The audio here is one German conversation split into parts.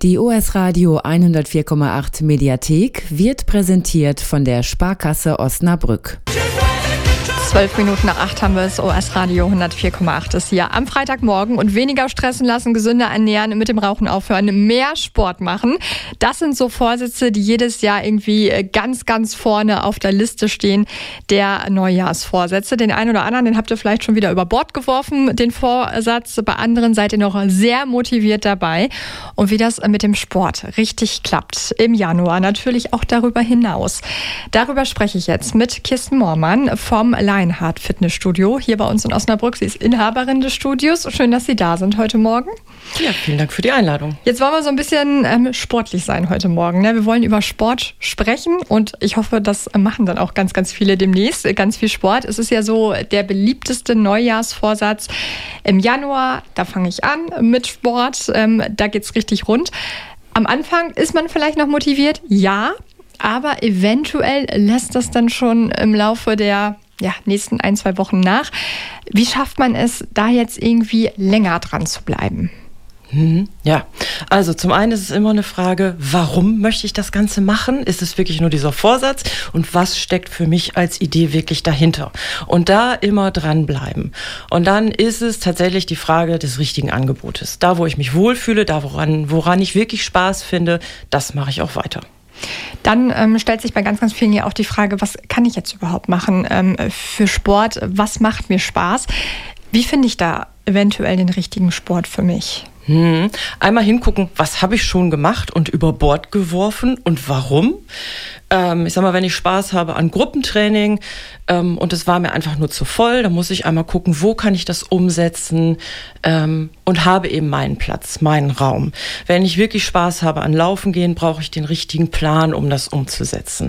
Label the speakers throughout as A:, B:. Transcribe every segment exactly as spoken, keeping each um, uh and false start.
A: Die O S Radio hundertvier Komma acht Mediathek wird präsentiert von der Sparkasse Osnabrück.
B: Zwölf Minuten nach acht haben wir es. O S Radio hundertvier Komma acht ist hier am Freitagmorgen. Und weniger stressen lassen, gesünder ernähren, mit dem Rauchen aufhören, mehr Sport machen. Das sind so Vorsätze, die jedes Jahr irgendwie ganz, ganz vorne auf der Liste stehen der Neujahrsvorsätze. Den einen oder anderen, den habt ihr vielleicht schon wieder über Bord geworfen, den Vorsatz. Bei anderen seid ihr noch sehr motiviert dabei. Und wie das mit dem Sport richtig klappt im Januar, natürlich auch darüber hinaus. Darüber spreche ich jetzt mit Kirsten Moormann vom Lionheart Fitnessstudio hier bei uns in Osnabrück. Sie ist Inhaberin des Studios. Schön, dass Sie da sind heute Morgen.
C: Ja, vielen Dank für die Einladung.
B: Jetzt wollen wir so ein bisschen ähm, sportlich sein heute Morgen. Ne? Wir wollen über Sport sprechen und ich hoffe, das machen dann auch ganz, ganz viele demnächst. Ganz viel Sport. Es ist ja so der beliebteste Neujahrsvorsatz im Januar. Da fange ich an mit Sport. Ähm, da geht's richtig rund. Am Anfang ist man vielleicht noch motiviert, ja, aber eventuell lässt das dann schon im Laufe der ja, nächsten ein, zwei Wochen nach. Wie schafft man es, da jetzt irgendwie länger dran zu bleiben?
C: Ja, also zum einen ist es immer eine Frage, warum möchte ich das Ganze machen? Ist es wirklich nur dieser Vorsatz? Und was steckt für mich als Idee wirklich dahinter? Und da immer dranbleiben. Und dann ist es tatsächlich die Frage des richtigen Angebotes. Da, wo ich mich wohlfühle, da, woran, woran ich wirklich Spaß finde, das mache ich auch weiter.
B: Dann ähm, stellt sich bei ganz, ganz vielen ja auch die Frage, was kann ich jetzt überhaupt machen ähm, für Sport? Was macht mir Spaß? Wie finde ich da eventuell den richtigen Sport für mich?
C: Hm. Einmal hingucken, was habe ich schon gemacht und über Bord geworfen und warum. Ähm, ich sag mal, wenn ich Spaß habe an Gruppentraining ähm, und es war mir einfach nur zu voll, dann muss ich einmal gucken, wo kann ich das umsetzen ähm, und habe eben meinen Platz, meinen Raum. Wenn ich wirklich Spaß habe an Laufen gehen, brauche ich den richtigen Plan, um das umzusetzen.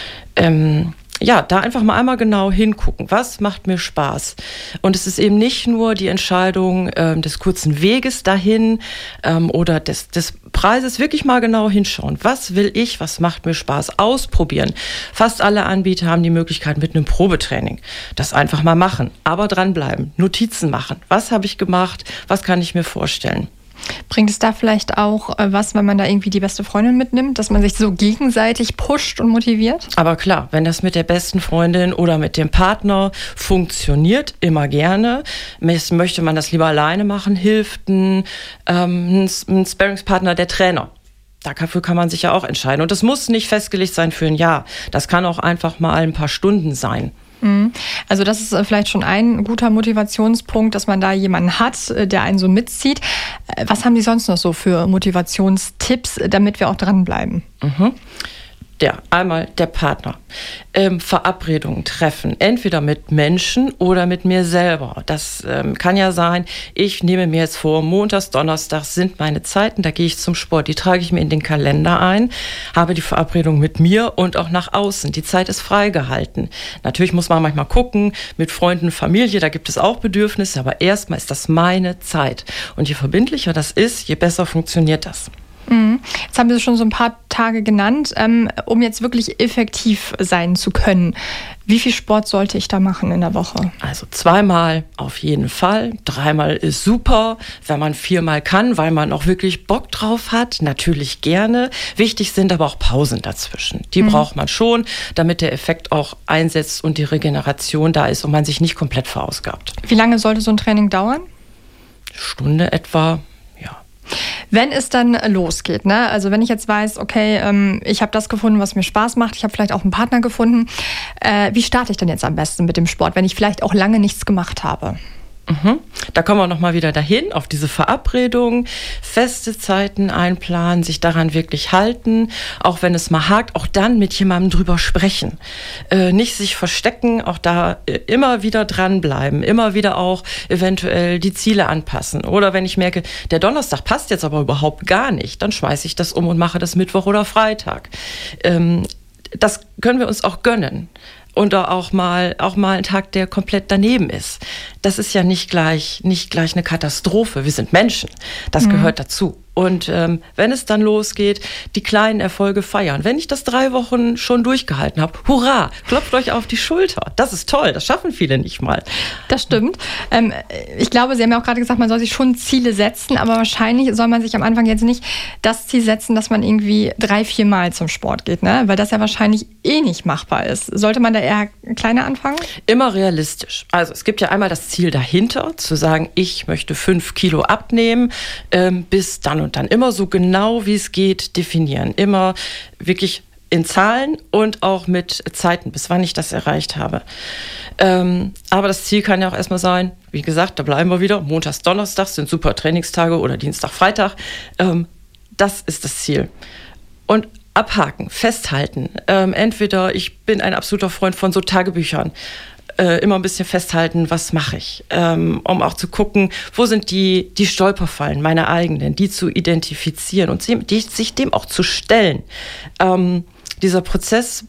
C: Ähm, Ja, da einfach mal einmal genau hingucken. Was macht mir Spaß? Und es ist eben nicht nur die Entscheidung ähm, des kurzen Weges dahin ähm, oder des, des Preises. Wirklich mal genau hinschauen. Was will ich? Was macht mir Spaß? Ausprobieren. Fast alle Anbieter haben die Möglichkeit mit einem Probetraining. Das einfach mal machen. Aber dranbleiben. Notizen machen. Was habe ich gemacht? Was kann ich mir vorstellen?
B: Bringt es da vielleicht auch was, wenn man da irgendwie die beste Freundin mitnimmt, dass man sich so gegenseitig pusht und motiviert?
C: Aber klar, wenn das mit der besten Freundin oder mit dem Partner funktioniert, immer gerne. Möchte man das lieber alleine machen, hilft ein, ähm, ein Sparringspartner, der Trainer. Dafür kann man sich ja auch entscheiden. Und das muss nicht festgelegt sein für ein Jahr. Das kann auch einfach mal ein paar Stunden sein.
B: Also das ist vielleicht schon ein guter Motivationspunkt, dass man da jemanden hat, der einen so mitzieht. Was haben die sonst noch so für Motivationstipps, damit wir auch dranbleiben?
C: Mhm. Ja, einmal der Partner. Ähm, Verabredungen treffen, entweder mit Menschen oder mit mir selber. Das ähm, kann ja sein, ich nehme mir jetzt vor, montags, donnerstags sind meine Zeiten, da gehe ich zum Sport. Die trage ich mir in den Kalender ein, habe die Verabredung mit mir und auch nach außen. Die Zeit ist freigehalten. Natürlich muss man manchmal gucken, mit Freunden, Familie, da gibt es auch Bedürfnisse, aber erstmal ist das meine Zeit. Und je verbindlicher das ist, je besser funktioniert das.
B: Jetzt haben Sie schon so ein paar Tage genannt, ähm, um jetzt wirklich effektiv sein zu können. Wie viel Sport sollte ich da machen in der Woche?
C: Also zweimal auf jeden Fall. Dreimal ist super, wenn man viermal kann, weil man auch wirklich Bock drauf hat. Natürlich gerne. Wichtig sind aber auch Pausen dazwischen. Die mhm. braucht man schon, damit der Effekt auch einsetzt und die Regeneration da ist und man sich nicht komplett verausgabt.
B: Wie lange sollte so ein Training dauern?
C: Stunde etwa.
B: Wenn es dann losgeht, ne? Also wenn ich jetzt weiß, okay, ähm, ich habe das gefunden, was mir Spaß macht, ich habe vielleicht auch einen Partner gefunden, äh, wie starte ich denn jetzt am besten mit dem Sport, wenn ich vielleicht auch lange nichts gemacht habe?
C: Mhm. Da kommen wir nochmal wieder dahin, auf diese Verabredung, feste Zeiten einplanen, sich daran wirklich halten, auch wenn es mal hakt, auch dann mit jemandem drüber sprechen. Äh, nicht sich verstecken, auch da äh, immer wieder dranbleiben, immer wieder auch eventuell die Ziele anpassen. Oder wenn ich merke, der Donnerstag passt jetzt aber überhaupt gar nicht, dann schmeiße ich das um und mache das Mittwoch oder Freitag. Ähm, das können wir uns auch gönnen. Und auch mal, auch mal ein Tag, der komplett daneben ist. Das ist ja nicht gleich, nicht gleich eine Katastrophe. Wir sind Menschen. Das mhm. gehört dazu. Und ähm, wenn es dann losgeht, die kleinen Erfolge feiern. Wenn ich das drei Wochen schon durchgehalten habe, hurra, klopft euch auf die Schulter. Das ist toll, das schaffen viele nicht mal.
B: Das stimmt. Ähm, ich glaube, Sie haben ja auch gerade gesagt, man soll sich schon Ziele setzen, aber wahrscheinlich soll man sich am Anfang jetzt nicht das Ziel setzen, dass man irgendwie drei, vier Mal zum Sport geht, ne? Weil das ja wahrscheinlich eh nicht machbar ist. Sollte man da eher kleiner anfangen?
C: Immer realistisch. Also es gibt ja einmal das Ziel dahinter, zu sagen, ich möchte fünf Kilo abnehmen, ähm, bis dann und dann. Immer so genau, wie es geht, definieren. Immer wirklich in Zahlen und auch mit Zeiten, bis wann ich das erreicht habe. Ähm, aber das Ziel kann ja auch erstmal sein, wie gesagt, da bleiben wir wieder, Montags, Donnerstags sind super Trainingstage oder Dienstag, Freitag. Ähm, das ist das Ziel. Und abhaken, festhalten. Ähm, entweder ich bin ein absoluter Freund von so Tagebüchern, äh, immer ein bisschen festhalten, was mache ich, ähm, um auch zu gucken, wo sind die, die Stolperfallen, meine eigenen, die zu identifizieren und die, sich dem auch zu stellen. Ähm, dieser Prozess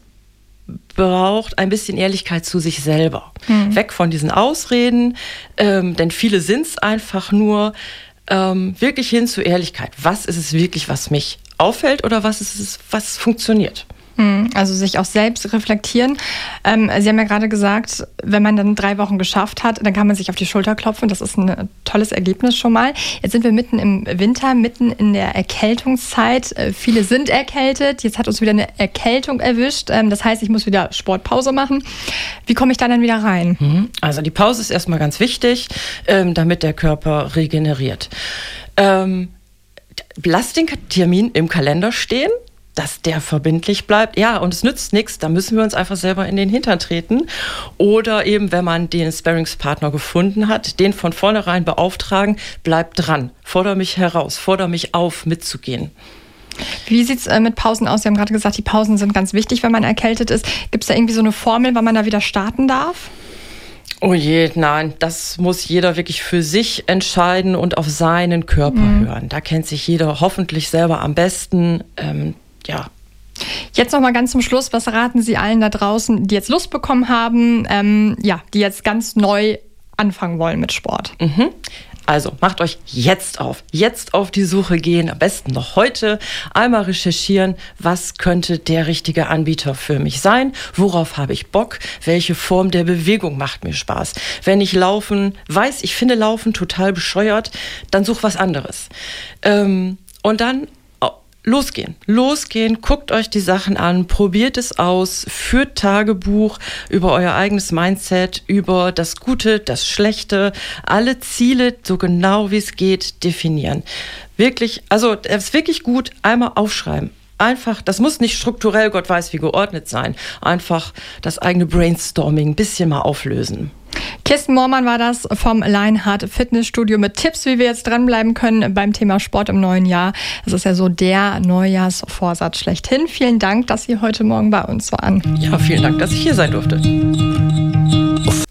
C: braucht ein bisschen Ehrlichkeit zu sich selber. Mhm. Weg von diesen Ausreden, ähm, denn viele sind es einfach nur, ähm, wirklich hin zu Ehrlichkeit. Was ist es wirklich, was mich auffällt oder was ist es, was funktioniert?
B: Also sich auch selbst reflektieren. Ähm, Sie haben ja gerade gesagt, wenn man dann drei Wochen geschafft hat, dann kann man sich auf die Schulter klopfen. Das ist ein tolles Ergebnis schon mal. Jetzt sind wir mitten im Winter, mitten in der Erkältungszeit. Äh, viele sind erkältet. Jetzt hat uns wieder eine Erkältung erwischt. Ähm, das heißt, ich muss wieder Sportpause machen. Wie komme ich da dann wieder rein?
C: Also die Pause ist erstmal ganz wichtig, ähm, damit der Körper regeneriert. Ähm, lasst den Termin im Kalender stehen, dass der verbindlich bleibt. Ja, und es nützt nichts, da müssen wir uns einfach selber in den Hintern treten. Oder eben, wenn man den Sparringspartner gefunden hat, den von vornherein beauftragen, bleib dran, fordere mich heraus, fordere mich auf, mitzugehen.
B: Wie sieht es äh, mit Pausen aus? Sie haben gerade gesagt, die Pausen sind ganz wichtig, wenn man erkältet ist. Gibt es da irgendwie so eine Formel, wann man da wieder starten darf?
C: Oh je, nein, das muss jeder wirklich für sich entscheiden und auf seinen Körper mhm. hören. Da kennt sich jeder hoffentlich selber am besten. Ähm, ja.
B: Jetzt noch mal ganz zum Schluss, was raten Sie allen da draußen, die jetzt Lust bekommen haben, ähm, ja, die jetzt ganz neu anfangen wollen mit Sport?
C: Mhm. Also macht euch jetzt auf, jetzt auf die Suche gehen, am besten noch heute, einmal recherchieren, was könnte der richtige Anbieter für mich sein, worauf habe ich Bock, welche Form der Bewegung macht mir Spaß. Wenn ich Laufen weiß, ich finde Laufen total bescheuert, dann such was anderes. Ähm, und dann Losgehen, losgehen, guckt euch die Sachen an, probiert es aus, führt Tagebuch über euer eigenes Mindset, über das Gute, das Schlechte, alle Ziele so genau wie es geht definieren. Wirklich, also es ist wirklich gut, einmal aufschreiben. Einfach, das muss nicht strukturell, Gott weiß wie geordnet sein, einfach das eigene Brainstorming ein bisschen mal auflösen.
B: Kirsten Moormann war das vom Lionheart Fitnessstudio mit Tipps, wie wir jetzt dranbleiben können beim Thema Sport im neuen Jahr. Das ist ja so der Neujahrsvorsatz schlechthin. Vielen Dank, dass Sie heute Morgen bei uns waren.
C: Ja, vielen Dank, dass ich hier sein durfte.